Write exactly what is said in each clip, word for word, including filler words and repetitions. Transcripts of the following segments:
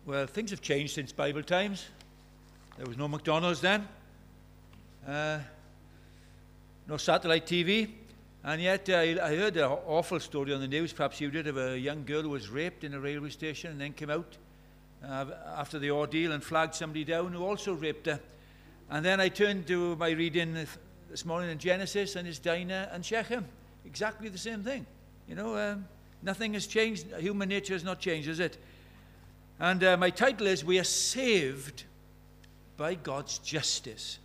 Well, things have changed since Bible times. There was no McDonald's then, uh, no satellite T V, and yet uh, I heard an awful story on the news, perhaps you did, of a young girl who was raped in a railway station and then came out uh, after the ordeal and flagged somebody down who also raped her. And then I turned to my reading this morning in Genesis, and it's Dinah and Shechem. Exactly the same thing. You know, um, nothing has changed. Human nature has not changed, has it? And uh, my title is, We Are Saved by God's Justice.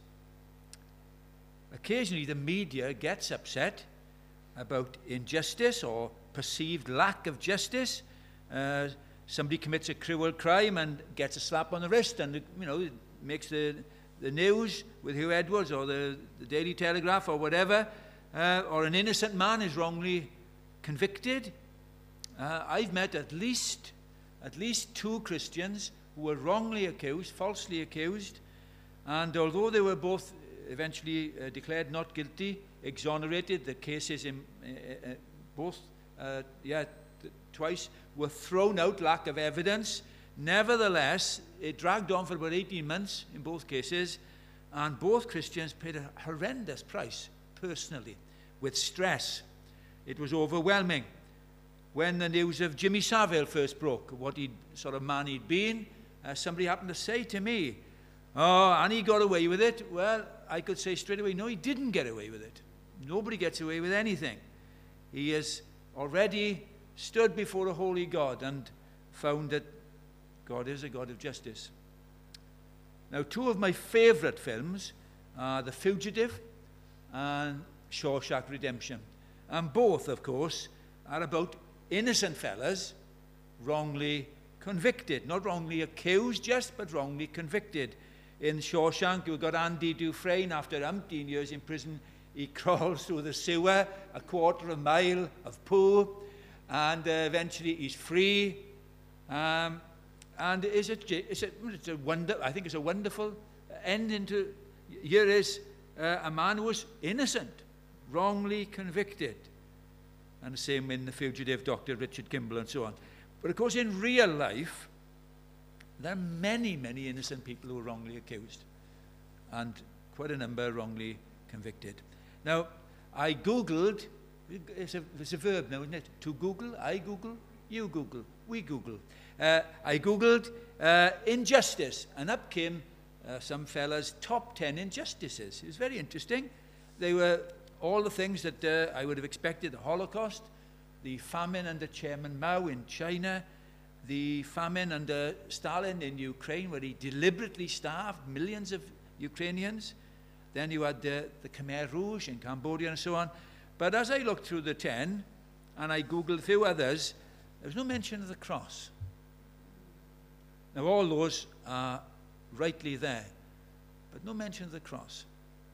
Occasionally the media gets upset about injustice or perceived lack of justice. Uh, somebody commits a cruel crime and gets a slap on the wrist, and you know, it makes the, the news with Hugh Edwards or the, the Daily Telegraph or whatever, uh, or an innocent man is wrongly convicted. Uh, I've met at least at least two Christians who were wrongly accused, falsely accused, and although they were both eventually uh, declared not guilty, exonerated, the cases in uh, uh, both, uh, yeah, th- twice were thrown out, lack of evidence. Nevertheless, it dragged on for about eighteen months in both cases, and both Christians paid a horrendous price, personally, with stress. It was overwhelming. When the news of Jimmy Savile first broke, what he sort of man he'd been, uh, somebody happened to say to me, "Oh, and he got away with it." Well, I could say straight away, no, he didn't get away with it. Nobody gets away with anything. He has already stood before a holy God and found that God is a God of justice. Now, two of my favorite films are The Fugitive and Shawshank Redemption. And both, of course, are about innocent fellas wrongly convicted. Not wrongly accused just, but wrongly convicted. In Shawshank, you've got Andy Dufresne. After umpteen years in prison, he crawls through the sewer, a quarter of a mile of poo, and uh, eventually he's free. Um, and is it, is it, it's a wonder, I think it's a wonderful ending to, here is uh, a man who was innocent, wrongly convicted. And the same in The Fugitive, Doctor Richard Kimball, and so on. But of course, in real life, there are many, many innocent people who are wrongly accused, and quite a number wrongly convicted. Now, I Googled, it's a, it's a verb now, isn't it? To Google, I Google, you Google, we Google. Uh, I Googled uh, injustice, and up came uh, some fellas' top ten injustices. It was very interesting. They were all the things that uh, I would have expected: the Holocaust, the famine under Chairman Mao in China, the famine under Stalin in Ukraine, where he deliberately starved millions of Ukrainians. Then you had the, the Khmer Rouge in Cambodia and so on. But as I looked through the ten, and I Googled a few others, there was no mention of the cross. Now all those are rightly there, but no mention of the cross,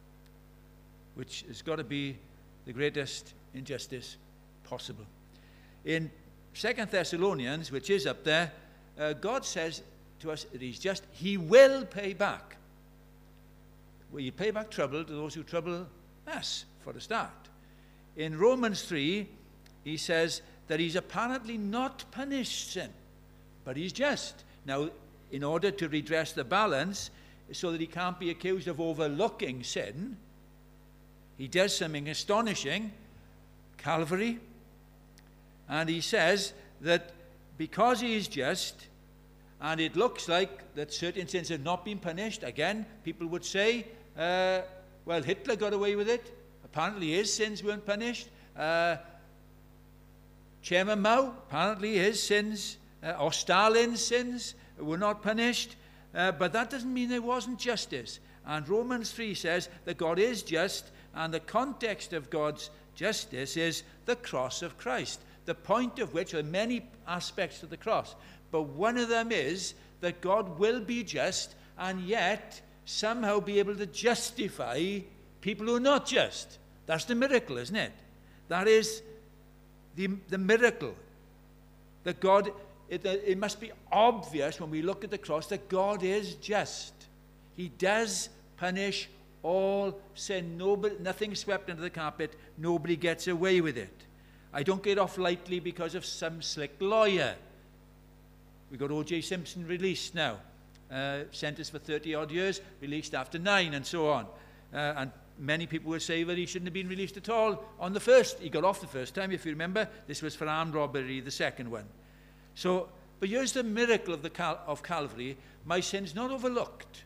which has got to be the greatest injustice possible. In Second Thessalonians, which is up there, uh, God says to us that He's just, He will pay back. Well, you pay back trouble to those who trouble us, for a start. In Romans three, He says that He's apparently not punished sin, but He's just. Now, in order to redress the balance, so that He can't be accused of overlooking sin, He does something astonishing, Calvary, and He says that because He is just, and it looks like that certain sins have not been punished, again, people would say, uh, well, Hitler got away with it. Apparently his sins weren't punished. Uh, Chairman Mao, apparently his sins, uh, or Stalin's sins, were not punished. Uh, but that doesn't mean there wasn't justice. And Romans three says that God is just, and the context of God's justice is the cross of Christ, the point of which are many aspects of the cross. But one of them is that God will be just and yet somehow be able to justify people who are not just. That's the miracle, isn't it? That is the, the miracle. That God, it, it must be obvious when we look at the cross that God is just. He does punish all sin. Nobody, nothing swept under the carpet. Nobody gets away with it. I don't get off lightly because of some slick lawyer. We've got O J Simpson released now, uh, sentenced for thirty odd years, released after nine, and so on. Uh, and many people will say that he shouldn't have been released at all on the first. He got off the first time, if you remember. This was for armed robbery, the second one. So, but here's the miracle of, the Cal of Calvary. My sin's not overlooked.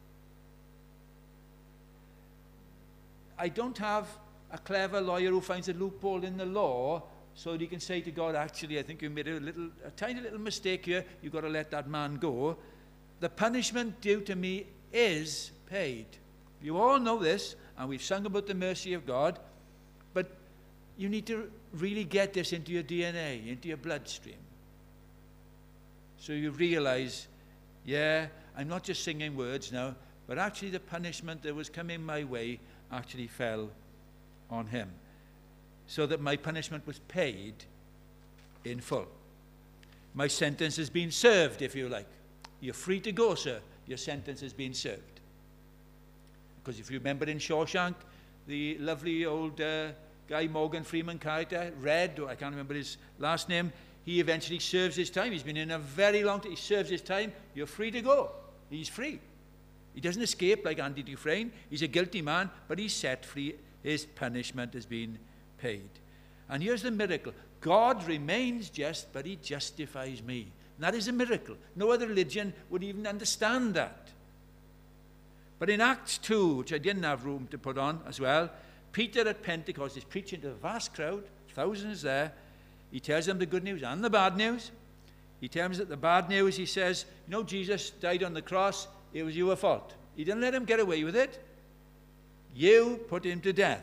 I don't have a clever lawyer who finds a loophole in the law so that he can say to God, actually, I think you made a little, a tiny little mistake here. You've got to let that man go. The punishment due to me is paid. You all know this, and we've sung about the mercy of God, but you need to really get this into your D N A, into your bloodstream. So you realize, yeah, I'm not just singing words now, but actually the punishment that was coming my way actually fell on him, so that my punishment was paid in full. My sentence has been served, if you like. You're free to go, sir. Your sentence has been served. Because if you remember in Shawshank, the lovely old uh, guy, Morgan Freeman character, Red, or I can't remember his last name, he eventually serves his time. He's been in a very long time. He serves his time. You're free to go. He's free. He doesn't escape like Andy Dufresne. He's a guilty man, but he's set free. His punishment has been paid. And here's the miracle. God remains just, but he justifies me. And that is a miracle. No other religion would even understand that. But in Acts two, which I didn't have room to put on as well, Peter at Pentecost is preaching to a vast crowd, thousands there. He tells them the good news and the bad news. He tells them that the bad news, he says, you know, Jesus died on the cross. It was your fault. He didn't let him get away with it. You put him to death.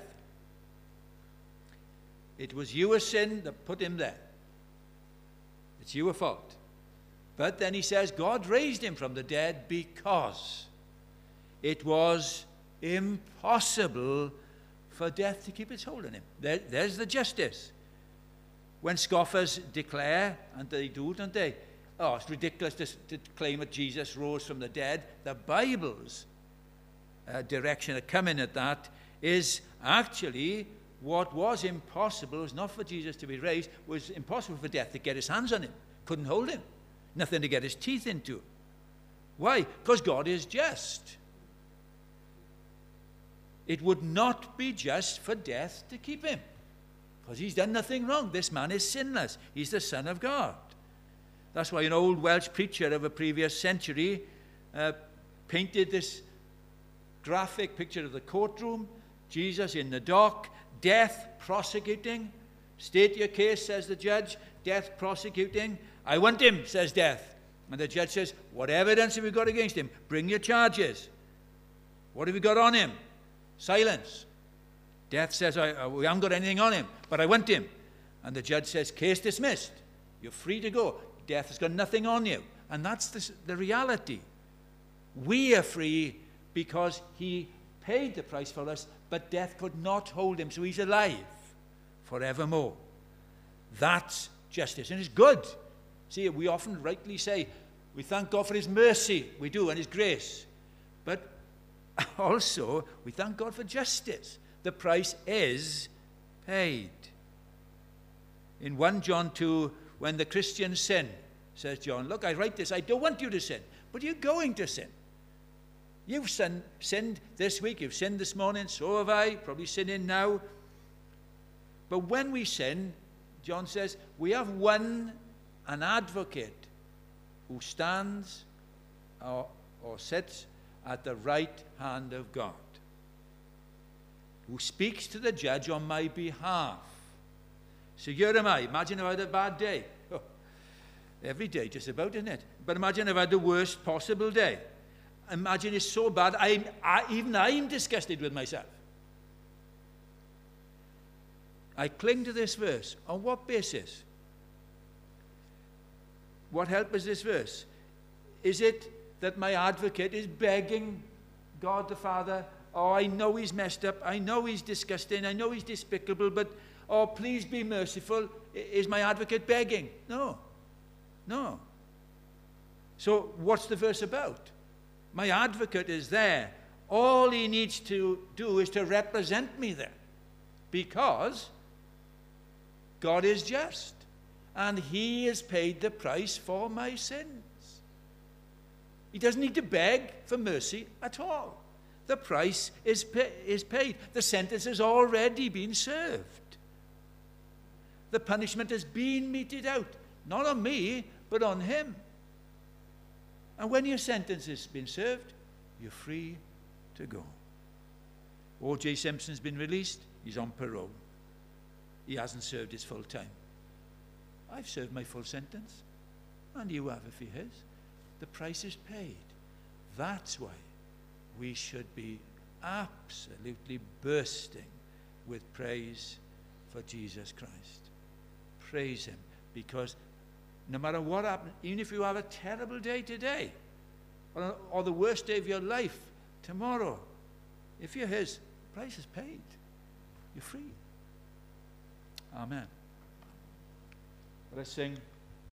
It was your sin that put him there. It's your fault. But then he says, God raised him from the dead because it was impossible for death to keep its hold on him. There, there's the justice. When scoffers declare, and they do, don't they? Oh, it's ridiculous to, to claim that Jesus rose from the dead. The Bible's uh, direction of coming at that is actually what was impossible was not for Jesus to be raised, was impossible for death to get his hands on him. Couldn't hold him. Nothing to get his teeth into. Why? Because God is just. It would not be just for death to keep him, because he's done nothing wrong. This man is sinless. He's the Son of God. That's why an old Welsh preacher of a previous century uh, painted this graphic picture of the courtroom, Jesus in the dock, death prosecuting. State your case, says the judge. Death prosecuting. I want him, says death. And the judge says, what evidence have you got against him? Bring your charges. What have you got on him? Silence. Death says, I, I, we haven't got anything on him, but I want him. And the judge says, case dismissed. You're free to go. Death has got nothing on you. And that's the, the reality. We are free because he paid the price for us, but death could not hold him, so he's alive forevermore. That's justice, and it's good. See, we often rightly say, we thank God for his mercy. We do, and his grace. But also, we thank God for justice. The price is paid. In First John two, when the Christians sin, says John, look, I write this, I don't want you to sin, but you're going to sin. You've sin, sinned this week, you've sinned this morning, so have I, probably sinning now. But when we sin, John says, we have one, an advocate, who stands or, or sits at the right hand of God, who speaks to the judge on my behalf. So here am I. Imagine if I had a bad day. Oh, every day, just about, isn't it? But imagine if I had the worst possible day. Imagine it's so bad, I'm, I, even I'm disgusted with myself. I cling to this verse. On what basis? What help is this verse? Is it that my advocate is begging God the Father, oh, I know he's messed up, I know he's disgusting, I know he's despicable, but, oh, please be merciful. Is my advocate begging? No. No. So what's the verse about? My advocate is there. All he needs to do is to represent me there, because God is just. and he has paid the price for my sins. He doesn't need to beg for mercy at all. The price is, pay, is paid. The sentence has already been served. The punishment has been meted out, not on me, but on him. And when your sentence has been served, you're free to go. O J Simpson's been released. He's on parole. He hasn't served his full time. I've served my full sentence, and you have if he has. The price is paid. That's why we should be absolutely bursting with praise for Jesus Christ. Praise him, because no matter what happens, even if you have a terrible day today, or, or the worst day of your life tomorrow, if you're his, the price is paid. You're free. Amen. Let's sing.